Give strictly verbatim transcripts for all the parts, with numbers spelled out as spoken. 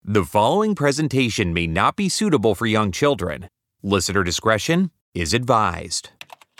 The following presentation may not be suitable for young children. Listener discretion is advised.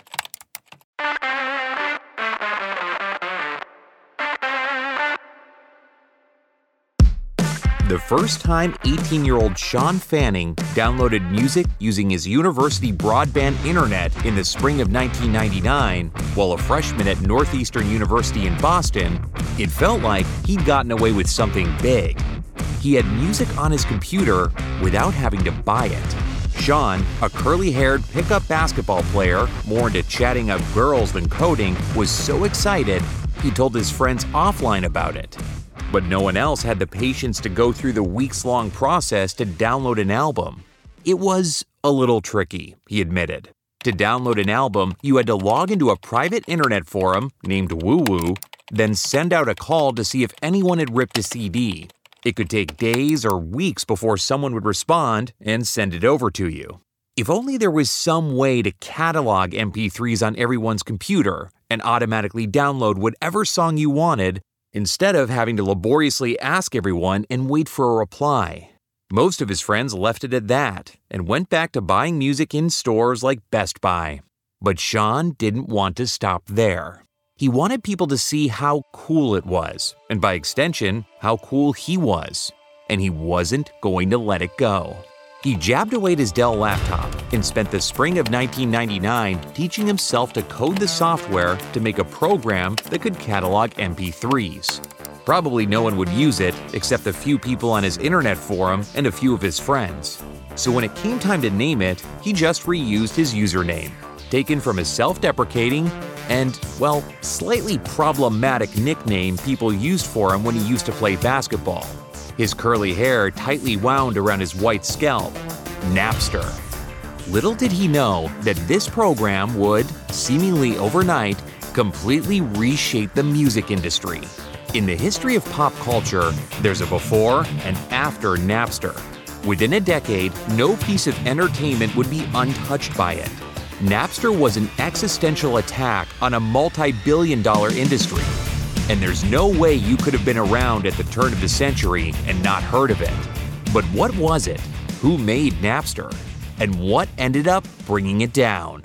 The first time eighteen-year-old Shawn Fanning downloaded music using his university broadband internet in the spring of nineteen ninety-nine, while a freshman at Northeastern University in Boston, it felt like he'd gotten away with something big. He had music on his computer without having to buy it. Shawn, a curly-haired pickup basketball player, more into chatting up girls than coding, was so excited he told his friends offline about it. But no one else had the patience to go through the weeks-long process to download an album. It was a little tricky, he admitted. To download an album, you had to log into a private internet forum named WooWoo, then send out a call to see if anyone had ripped a C D. It could take days or weeks before someone would respond and send it over to you. If only there was some way to catalog M P threes on everyone's computer and automatically download whatever song you wanted, instead of having to laboriously ask everyone and wait for a reply. Most of his friends left it at that and went back to buying music in stores like Best Buy. But Shawn didn't want to stop there. He wanted people to see how cool it was, and by extension, how cool he was. And he wasn't going to let it go. He jabbed away at his Dell laptop and spent the spring of nineteen ninety-nine teaching himself to code the software to make a program that could catalog M P threes. Probably no one would use it except a few people on his internet forum and a few of his friends. So when it came time to name it, he just reused his username, taken from his self-deprecating and, well, slightly problematic nickname people used for him when he used to play basketball. His curly hair tightly wound around his white scalp, Napster. Little did he know that this program would, seemingly overnight, completely reshape the music industry. In the history of pop culture, there's a before and after Napster. Within a decade, no piece of entertainment would be untouched by it. Napster was an existential attack on a multi-billion dollar industry. And there's no way you could have been around at the turn of the century and not heard of it. But what was it? Who made Napster? And what ended up bringing it down?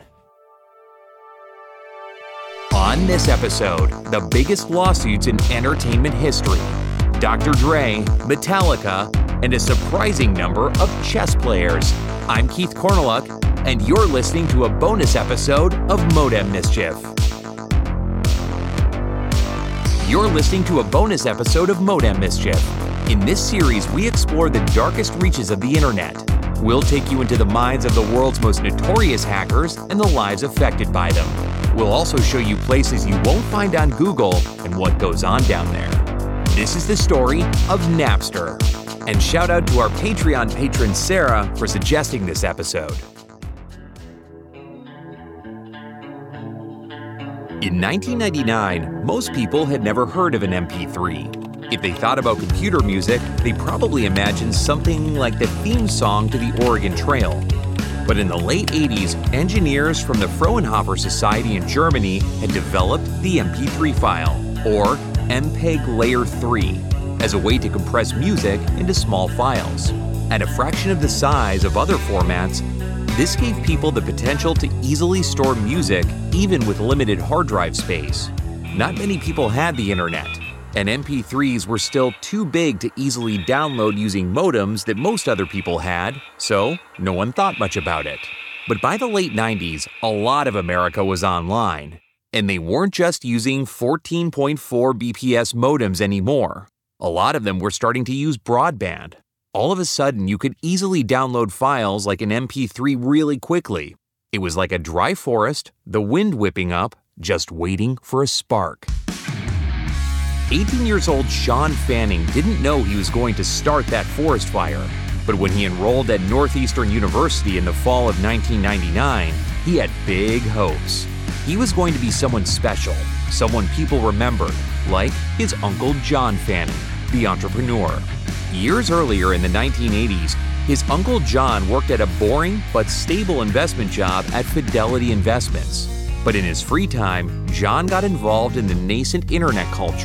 On this episode, the biggest lawsuits in entertainment history, Doctor Dre, Metallica, and a surprising number of chess players. I'm Keith Corneluk, and you're listening to a bonus episode of Modem Mischief. You're listening to a bonus episode of Modem Mischief. In this series, we explore the darkest reaches of the internet. We'll take you into the minds of the world's most notorious hackers and the lives affected by them. We'll also show you places you won't find on Google and what goes on down there. This is the story of Napster. And shout out to our Patreon patron Sarah for suggesting this episode. In nineteen ninety-nine, most people had never heard of an M P three. If they thought about computer music, they probably imagined something like the theme song to the Oregon Trail. But in the late eighties, engineers from the Fraunhofer Society in Germany had developed the M P three file, or M P E G Layer three, as a way to compress music into small files. At a fraction of the size of other formats, this gave people the potential to easily store music, even with limited hard drive space. Not many people had the internet, and M P threes were still too big to easily download using modems that most other people had, so no one thought much about it. But by the late nineties, a lot of America was online, and they weren't just using fourteen point four B P S modems anymore. A lot of them were starting to use broadband. All of a sudden, you could easily download files like an M P three really quickly. It was like a dry forest, the wind whipping up, just waiting for a spark. eighteen years old Shawn Fanning didn't know he was going to start that forest fire, but when he enrolled at Northeastern University in the fall of nineteen ninety-nine, he had big hopes. He was going to be someone special, someone people remembered, like his Uncle John Fanning, the entrepreneur. Years earlier in the nineteen eighties, his Uncle John worked at a boring but stable investment job at Fidelity Investments. But in his free time, John got involved in the nascent internet culture.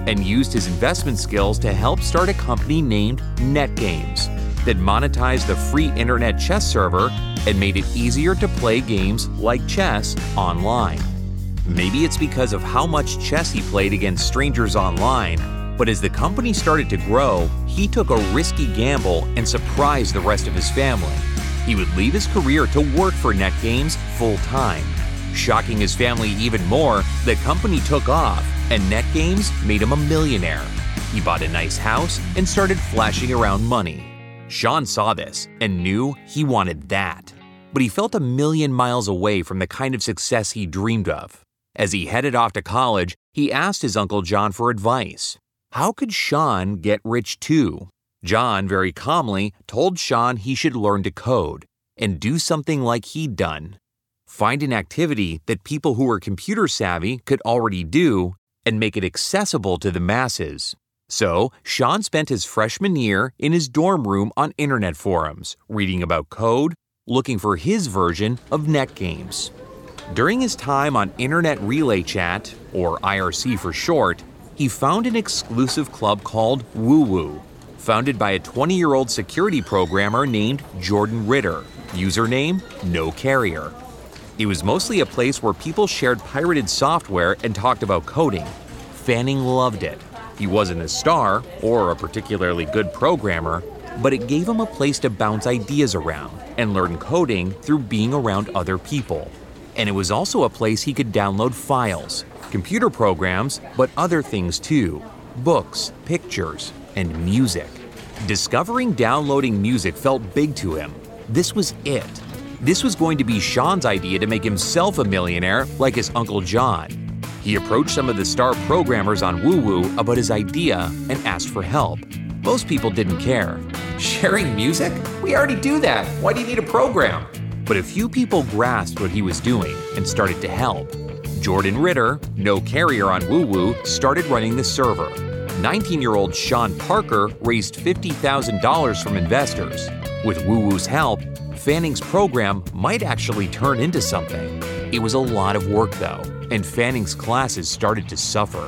and used his investment skills to help start a company named NetGames that monetized the free internet chess server and made it easier to play games like chess online. Maybe it's because of how much chess he played against strangers online, but as the company started to grow, he took a risky gamble and surprised the rest of his family. He would leave his career to work for NetGames full-time. Shocking his family even more, the company took off, and NetGames made him a millionaire. He bought a nice house and started flashing around money. Sean saw this and knew he wanted that, but he felt a million miles away from the kind of success he dreamed of. As he headed off to college, he asked his Uncle John for advice. How could Sean get rich too? John, very calmly, told Sean he should learn to code and do something like he'd done. Find an activity that people who were computer savvy could already do and make it accessible to the masses. So, Sean spent his freshman year in his dorm room on internet forums, reading about code, looking for his version of NetGames. During his time on Internet Relay Chat, or I R C for short, he found an exclusive club called WooWoo, founded by a twenty-year-old security programmer named Jordan Ritter, username No Carrier. It was mostly a place where people shared pirated software and talked about coding. Fanning loved it. He wasn't a star or a particularly good programmer, but it gave him a place to bounce ideas around and learn coding through being around other people. And it was also a place he could download files, computer programs, but other things too, books, pictures, and music. Discovering downloading music felt big to him. This was it. This was going to be Sean's idea to make himself a millionaire like his Uncle John. He approached some of the star programmers on WooWoo about his idea and asked for help. Most people didn't care. Sharing music? We already do that. Why do you need a program? But a few people grasped what he was doing and started to help. Jordan Ritter, No Carrier on WooWoo, started running the server. nineteen-year-old Sean Parker raised fifty thousand dollars from investors. With WooWoo's help, Fanning's program might actually turn into something. It was a lot of work though, and Fanning's classes started to suffer.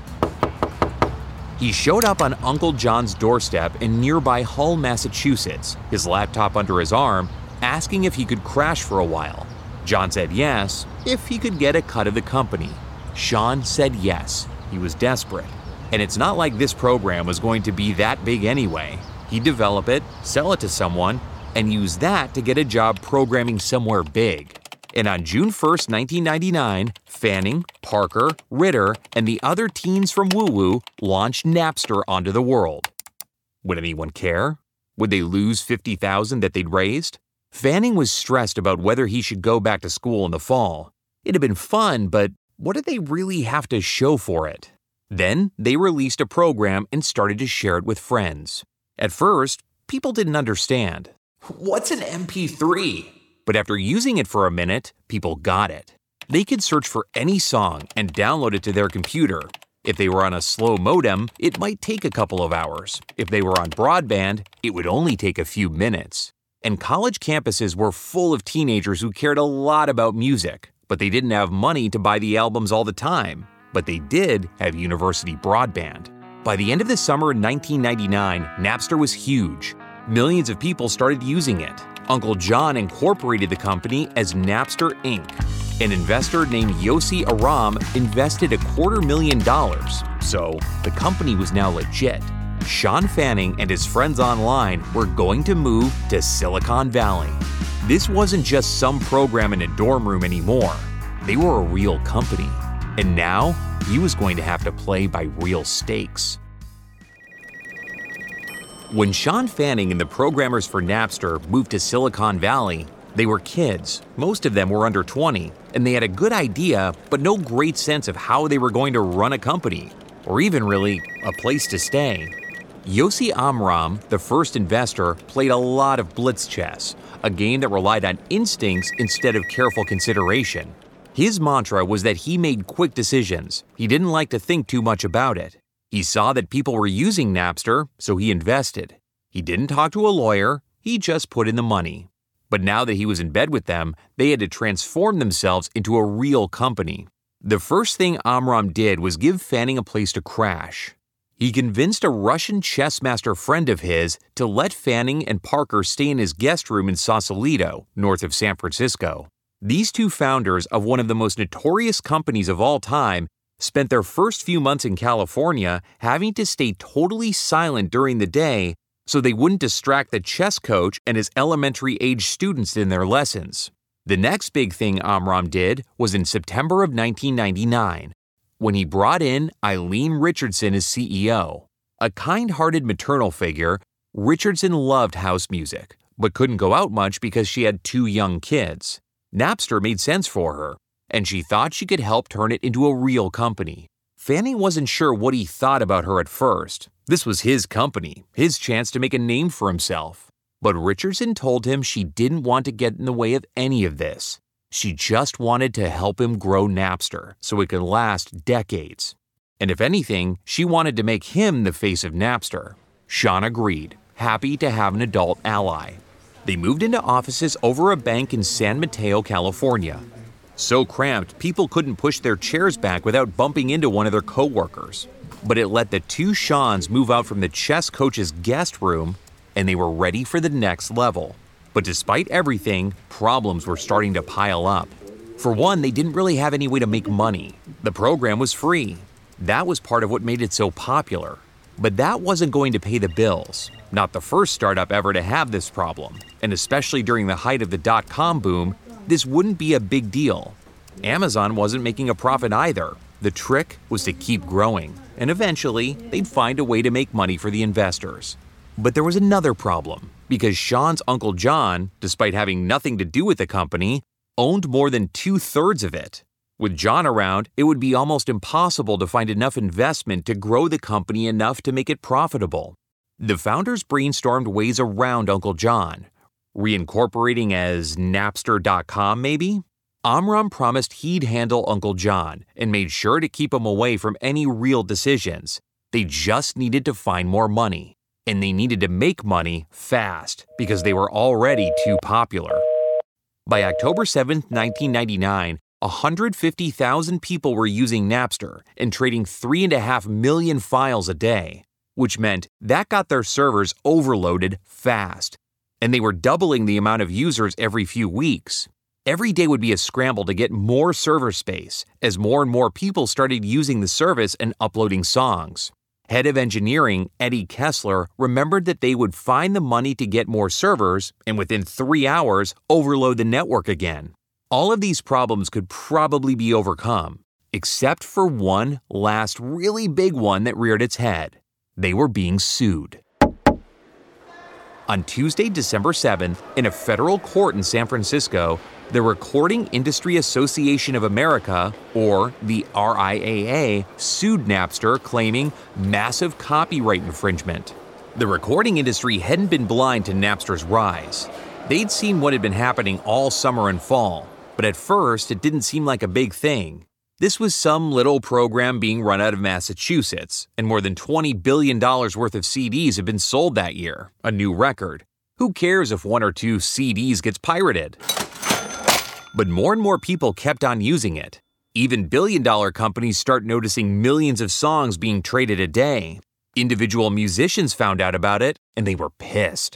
He showed up on Uncle John's doorstep in nearby Hull, Massachusetts, his laptop under his arm, asking if he could crash for a while. John said yes, if he could get a cut of the company. Sean said yes. He was desperate. And it's not like this program was going to be that big anyway. He'd develop it, sell it to someone, and use that to get a job programming somewhere big. And on June first, nineteen ninety-nine, Fanning, Parker, Ritter, and the other teens from WooWoo launched Napster onto the world. Would anyone care? Would they lose fifty thousand dollars that they'd raised? Fanning was stressed about whether he should go back to school in the fall. It had been fun, but what did they really have to show for it? Then they released a program and started to share it with friends. At first, people didn't understand. What's an M P three? But after using it for a minute, people got it. They could search for any song and download it to their computer. If they were on a slow modem, it might take a couple of hours. If they were on broadband, it would only take a few minutes. And college campuses were full of teenagers who cared a lot about music, but they didn't have money to buy the albums all the time. But they did have university broadband. By the end of the summer in nineteen ninety-nine, Napster was huge. Millions of people started using it. Uncle John incorporated the company as Napster Incorporated. An investor named Yossi Aram invested a quarter million dollars, so the company was now legit. Sean Fanning and his friends online were going to move to Silicon Valley. This wasn't just some program in a dorm room anymore. They were a real company. And now, he was going to have to play by real stakes. When Sean Fanning and the programmers for Napster moved to Silicon Valley, they were kids. Most of them were under twenty, and they had a good idea, but no great sense of how they were going to run a company, or even really a place to stay. Yossi Amram, the first investor, played a lot of blitz chess, a game that relied on instincts instead of careful consideration. His mantra was that he made quick decisions. He didn't like to think too much about it. He saw that people were using Napster, so he invested. He didn't talk to a lawyer, he just put in the money. But now that he was in bed with them, they had to transform themselves into a real company. The first thing Amram did was give Fanning a place to crash. He convinced a Russian chess master friend of his to let Fanning and Parker stay in his guest room in Sausalito, north of San Francisco. These two founders of one of the most notorious companies of all time spent their first few months in California having to stay totally silent during the day so they wouldn't distract the chess coach and his elementary-age students in their lessons. The next big thing Amram did was in September of nineteen ninety-nine, when he brought in Eileen Richardson as C E O. A kind-hearted maternal figure, Richardson loved house music, but couldn't go out much because she had two young kids. Napster made sense for her, and she thought she could help turn it into a real company. Fanning wasn't sure what he thought about her at first. This was his company, his chance to make a name for himself. But Richardson told him she didn't want to get in the way of any of this. She just wanted to help him grow Napster so it could last decades. And if anything, she wanted to make him the face of Napster. Sean agreed, happy to have an adult ally. They moved into offices over a bank in San Mateo, California. So cramped, people couldn't push their chairs back without bumping into one of their coworkers. But it let the two Seans move out from the chess coach's guest room, and they were ready for the next level. But despite everything, problems were starting to pile up. For one, they didn't really have any way to make money. The program was free. That was part of what made it so popular. But that wasn't going to pay the bills. Not the first startup ever to have this problem. And especially during the height of the dot-com boom, this wouldn't be a big deal. Amazon wasn't making a profit either. The trick was to keep growing, and eventually, they'd find a way to make money for the investors. But there was another problem, because Sean's Uncle John, despite having nothing to do with the company, owned more than two-thirds of it. With John around, it would be almost impossible to find enough investment to grow the company enough to make it profitable. The founders brainstormed ways around Uncle John. Reincorporating as Napster dot com, maybe? Amram promised he'd handle Uncle John and made sure to keep him away from any real decisions. They just needed to find more money. And they needed to make money fast because they were already too popular. By October seventh, nineteen ninety-nine, one hundred fifty thousand people were using Napster and trading three point five million files a day, which meant that got their servers overloaded fast. And they were doubling the amount of users every few weeks. Every day would be a scramble to get more server space as more and more people started using the service and uploading songs. Head of engineering, Eddie Kessler, remembered that they would find the money to get more servers and within three hours overload the network again. All of these problems could probably be overcome, except for one last really big one that reared its head. They were being sued. On Tuesday, December seventh, in a federal court in San Francisco, the Recording Industry Association of America, or the R I A A, sued Napster claiming massive copyright infringement. The recording industry hadn't been blind to Napster's rise. They'd seen what had been happening all summer and fall, but at first it didn't seem like a big thing. This was some little program being run out of Massachusetts, and more than twenty billion dollars worth of C Ds have been sold that year, a new record. Who cares if one or two C Ds gets pirated? But more and more people kept on using it. Even billion-dollar companies start noticing millions of songs being traded a day. Individual musicians found out about it, and they were pissed.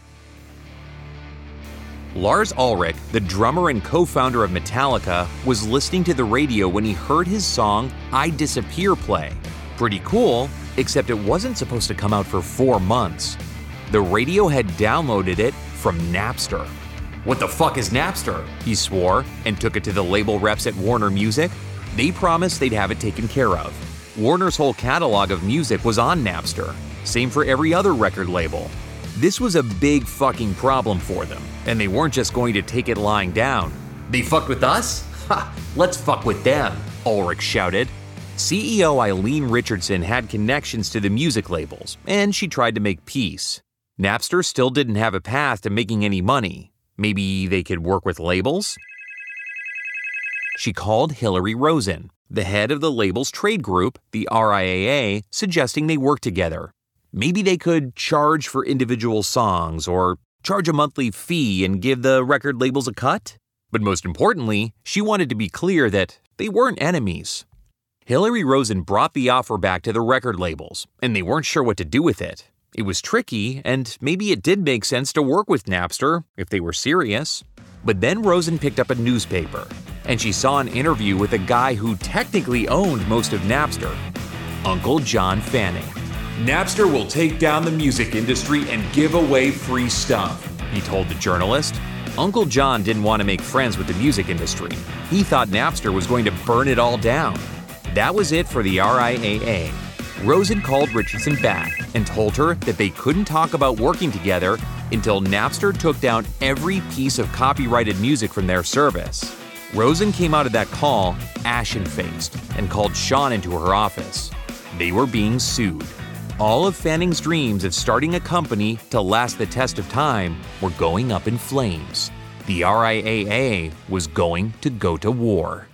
Lars Ulrich, the drummer and co-founder of Metallica, was listening to the radio when he heard his song I Disappear play. Pretty cool, except it wasn't supposed to come out for four months. The radio had downloaded it from Napster. "What the fuck is Napster?" he swore, and took it to the label reps at Warner Music. They promised they'd have it taken care of. Warner's whole catalog of music was on Napster. Same for every other record label. This was a big fucking problem for them, and they weren't just going to take it lying down. "They fucked with us? Ha! Let's fuck with them," Ulrich shouted. C E O Eileen Richardson had connections to the music labels, and she tried to make peace. Napster still didn't have a path to making any money. Maybe they could work with labels? She called Hillary Rosen, the head of the label's trade group, the R I A A, suggesting they work together. Maybe they could charge for individual songs or charge a monthly fee and give the record labels a cut? But most importantly, she wanted to be clear that they weren't enemies. Hillary Rosen brought the offer back to the record labels, and they weren't sure what to do with it. It was tricky, and maybe it did make sense to work with Napster if they were serious. But then Rosen picked up a newspaper, and she saw an interview with a guy who technically owned most of Napster, Uncle John Fanning. "Napster will take down the music industry and give away free stuff," he told the journalist. Uncle John didn't want to make friends with the music industry. He thought Napster was going to burn it all down. That was it for the R I A A. Rosen called Richardson back and told her that they couldn't talk about working together until Napster took down every piece of copyrighted music from their service. Rosen came out of that call ashen-faced and called Sean into her office. They were being sued. All of Fanning's dreams of starting a company to last the test of time were going up in flames. The R I A A was going to go to war.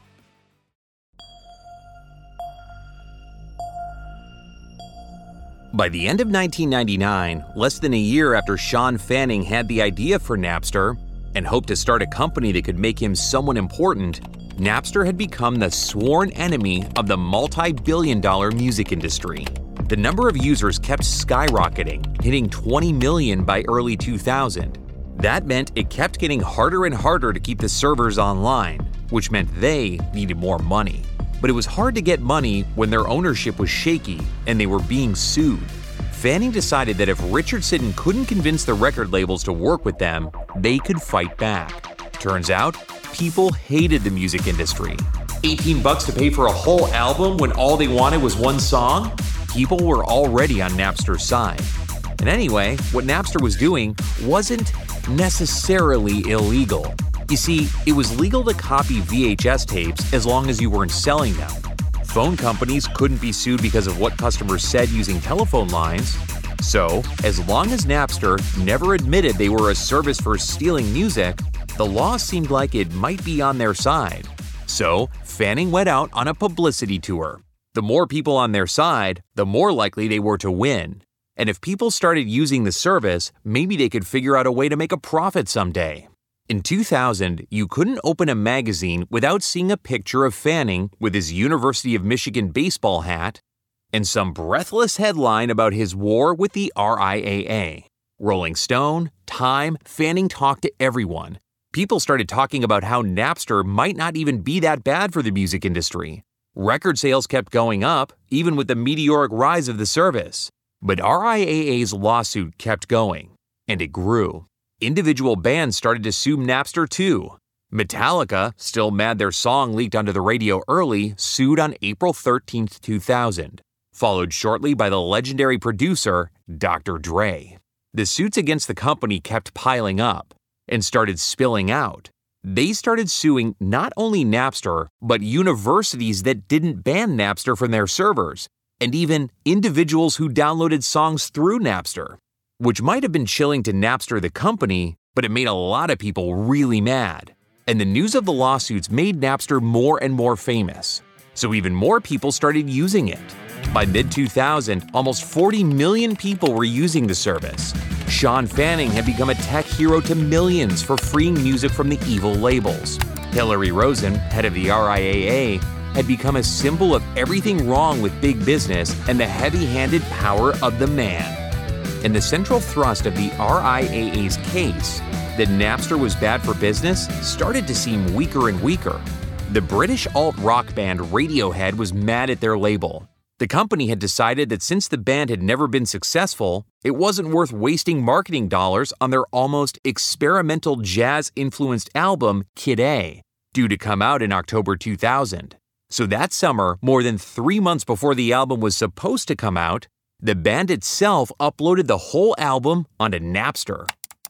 By the end of nineteen ninety-nine, less than a year after Sean Fanning had the idea for Napster and hoped to start a company that could make him someone important, Napster had become the sworn enemy of the multi-billion dollar music industry. The number of users kept skyrocketing, hitting twenty million by early two thousand. That meant it kept getting harder and harder to keep the servers online, which meant they needed more money. But it was hard to get money when their ownership was shaky and they were being sued. Fanning decided that if Richardson couldn't convince the record labels to work with them, they could fight back. Turns out, people hated the music industry. eighteen bucks to pay for a whole album when all they wanted was one song? People were already on Napster's side. And anyway, what Napster was doing wasn't necessarily illegal. You see, it was legal to copy V H S tapes as long as you weren't selling them. Phone companies couldn't be sued because of what customers said using telephone lines. So, as long as Napster never admitted they were a service for stealing music, the law seemed like it might be on their side. So, Fanning went out on a publicity tour. The more people on their side, the more likely they were to win. And if people started using the service, maybe they could figure out a way to make a profit someday. In two thousand, you couldn't open a magazine without seeing a picture of Fanning with his University of Michigan baseball hat and some breathless headline about his war with the R I A A. Rolling Stone, Time, Fanning talked to everyone. People started talking about how Napster might not even be that bad for the music industry. Record sales kept going up, even with the meteoric rise of the service. But R I A A's lawsuit kept going, and it grew. Individual bands started to sue Napster too. Metallica, still mad their song leaked onto the radio early, sued on April thirteenth, two thousand, followed shortly by the legendary producer, Doctor Dre. The suits against the company kept piling up and started spilling out. They started suing not only Napster, but universities that didn't ban Napster from their servers, and even individuals who downloaded songs through Napster. Which might have been chilling to Napster the company, but it made a lot of people really mad. And the news of the lawsuits made Napster more and more famous. So even more people started using it. By mid two thousand, almost forty million people were using the service. Sean Fanning had become a tech hero to millions for freeing music from the evil labels. Hillary Rosen, head of the R I A A, had become a symbol of everything wrong with big business and the heavy-handed power of the man. And the central thrust of the R I A A's case, that Napster was bad for business, started to seem weaker and weaker. The British alt-rock band Radiohead was mad at their label. The company had decided that since the band had never been successful, it wasn't worth wasting marketing dollars on their almost experimental jazz-influenced album, Kid A, due to come out in October two thousand. So that summer, more than three months before the album was supposed to come out, the band itself uploaded the whole album onto Napster.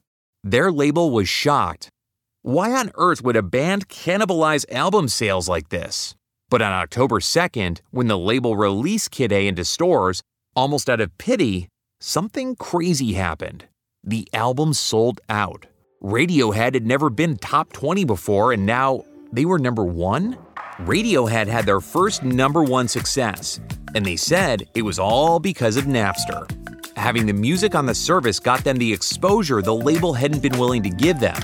Their label was shocked. Why on earth would a band cannibalize album sales like this? But on October second, when the label released Kid A into stores, almost out of pity, something crazy happened. The album sold out. Radiohead had never been top twenty before, and now they were number one? Radiohead had their first number one success, and they said it was all because of Napster. Having the music on the service got them the exposure the label hadn't been willing to give them.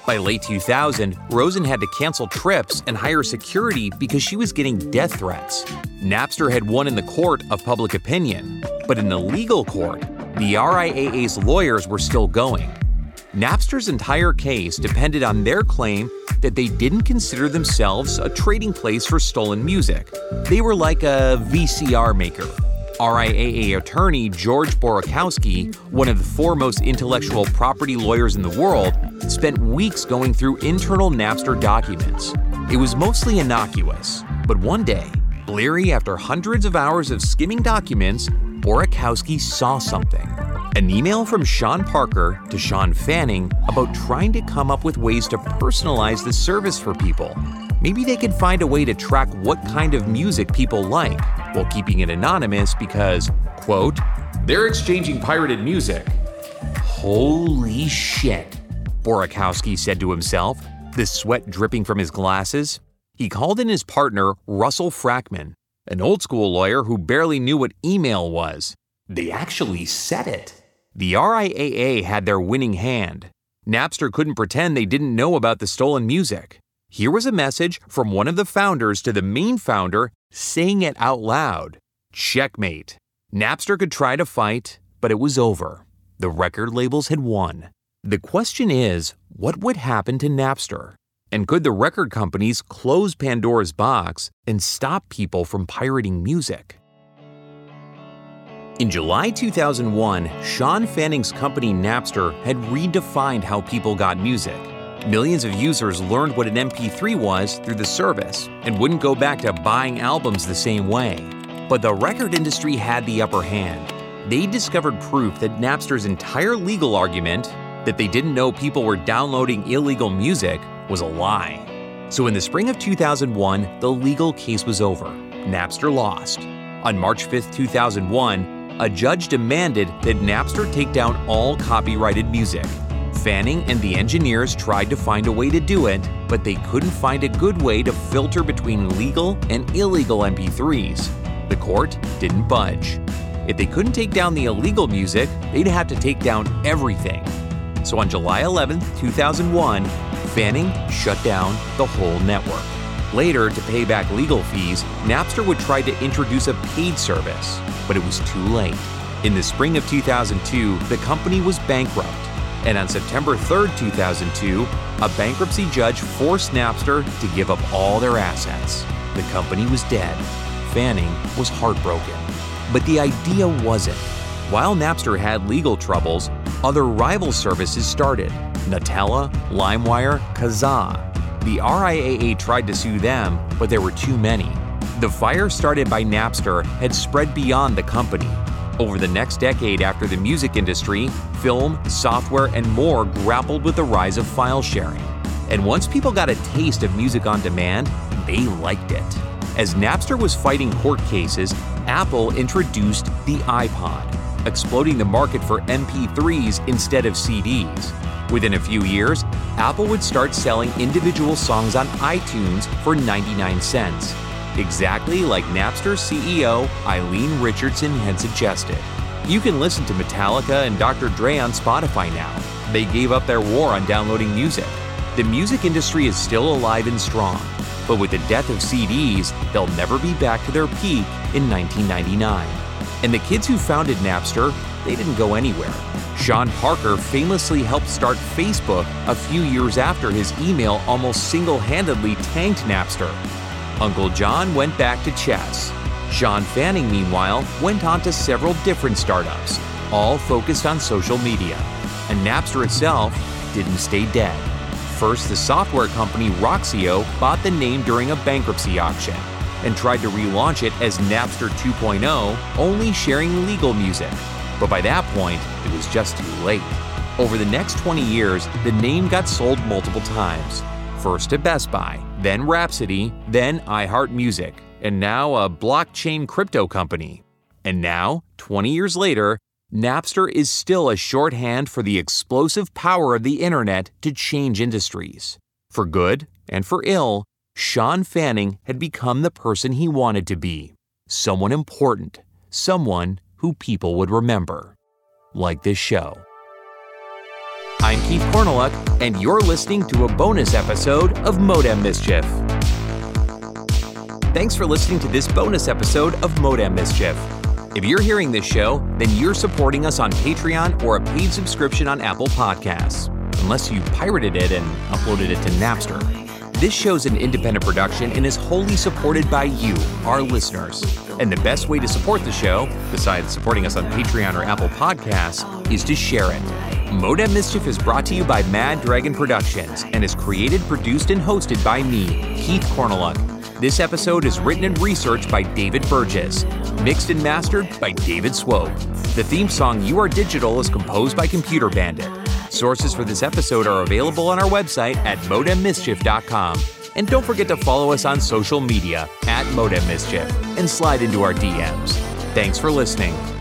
By late two thousand, Rosen had to cancel trips and hire security because she was getting death threats. Napster had won in the court of public opinion, but in the legal court, the R I A A's lawyers were still going. Napster's entire case depended on their claim that they didn't consider themselves a trading place for stolen music. They were like a V C R maker. R I A A attorney George Borokowski, one of the foremost intellectual property lawyers in the world, spent weeks going through internal Napster documents. It was mostly innocuous, but one day, bleary after hundreds of hours of skimming documents, Borokowski saw something. An email from Sean Parker to Sean Fanning about trying to come up with ways to personalize the service for people. Maybe they could find a way to track what kind of music people like, while keeping it anonymous because, quote, they're exchanging pirated music. Holy shit, Borokowski said to himself, the sweat dripping from his glasses. He called in his partner, Russell Frackman, an old-school lawyer who barely knew what email was. They actually said it. The R I A A had their winning hand. Napster couldn't pretend they didn't know about the stolen music. Here was a message from one of the founders to the main founder saying it out loud. Checkmate. Napster could try to fight, but it was over. The record labels had won. The question is, what would happen to Napster? And could the record companies close Pandora's box and stop people from pirating music? In July two thousand one, Sean Fanning's company Napster had redefined how people got music. Millions of users learned what an M P three was through the service and wouldn't go back to buying albums the same way. But the record industry had the upper hand. They discovered proof that Napster's entire legal argument, that they didn't know people were downloading illegal music, was a lie. So in the spring of two thousand one, the legal case was over. Napster lost. On March fifth, two thousand one, a judge demanded that Napster take down all copyrighted music. Fanning and the engineers tried to find a way to do it, but they couldn't find a good way to filter between legal and illegal M P threes. The court didn't budge. If they couldn't take down the illegal music, they'd have to take down everything. So on July eleventh, two thousand one, Fanning shut down the whole network. Later, to pay back legal fees, Napster would try to introduce a paid service, but it was too late. In the spring of two thousand two, the company was bankrupt, and on September third, two thousand two, a bankruptcy judge forced Napster to give up all their assets. The company was dead. Fanning was heartbroken. But the idea wasn't. While Napster had legal troubles, other rival services started. Gnutella, LimeWire, Kazaa. The R I A A tried to sue them, but there were too many. The fire started by Napster had spread beyond the company. Over the next decade after the music industry, film, software, and more grappled with the rise of file sharing. And once people got a taste of music on demand, they liked it. As Napster was fighting court cases, Apple introduced the iPod, exploding the market for M P threes instead of C Ds. Within a few years, Apple would start selling individual songs on iTunes for ninety-nine cents, exactly like Napster C E O Eileen Richardson had suggested. You can listen to Metallica and Doctor Dre on Spotify now. They gave up their war on downloading music. The music industry is still alive and strong, but with the death of C Ds, they'll never be back to their peak in nineteen ninety-nine. And the kids who founded Napster, they didn't go anywhere. Sean Parker famously helped start Facebook a few years after his email almost single-handedly tanked Napster. Uncle John went back to chess. Sean Fanning, meanwhile, went on to several different startups, all focused on social media. And Napster itself didn't stay dead. First, the software company Roxio bought the name during a bankruptcy auction and tried to relaunch it as Napster two point oh, only sharing legal music. But by that point, it was just too late. Over the next twenty years, the name got sold multiple times. First to Best Buy, then Rhapsody, then iHeartMusic, and now a blockchain crypto company. And now, twenty years later, Napster is still a shorthand for the explosive power of the internet to change industries. For good and for ill, Sean Fanning had become the person he wanted to be. Someone important, someone who people would remember. Like this show. I'm Keith Korneluk, and you're listening to a bonus episode of Modem Mischief. Thanks for listening to this bonus episode of Modem Mischief. If you're hearing this show, then you're supporting us on Patreon or a paid subscription on Apple Podcasts, unless you pirated it and uploaded it to Napster. This show's an independent production and is wholly supported by you, our listeners. And the best way to support the show, besides supporting us on Patreon or Apple Podcasts, is to share it. Modem Mischief is brought to you by Mad Dragon Productions and is created, produced, and hosted by me, Keith Korneluk. This episode is written and researched by David Burgess, mixed and mastered by David Swope. The theme song You Are Digital is composed by Computer Bandit. Sources for this episode are available on our website at modem mischief dot com. And don't forget to follow us on social media at Modem Mischief and slide into our D Ms. Thanks for listening.